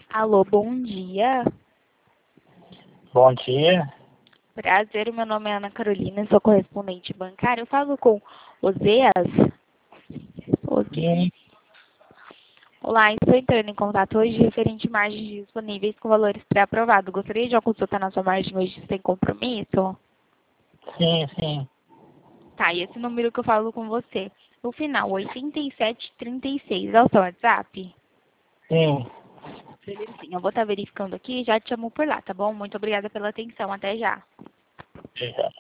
Alô, bom dia. Bom dia. Prazer, meu nome é Ana Carolina, sou correspondente bancária. Eu falo com Oséias. Sim, Olá, estou entrando em contato hoje referente a margens disponíveis com valores pré-aprovados. Gostaria de consultar na sua margem hoje sem compromisso? sim. Tá, e esse número que eu falo com você, o final 8736, é o seu WhatsApp? Sim. Sim, eu vou estar verificando aqui e já te chamo por lá, tá bom? Muito obrigada pela atenção, até já. Obrigado.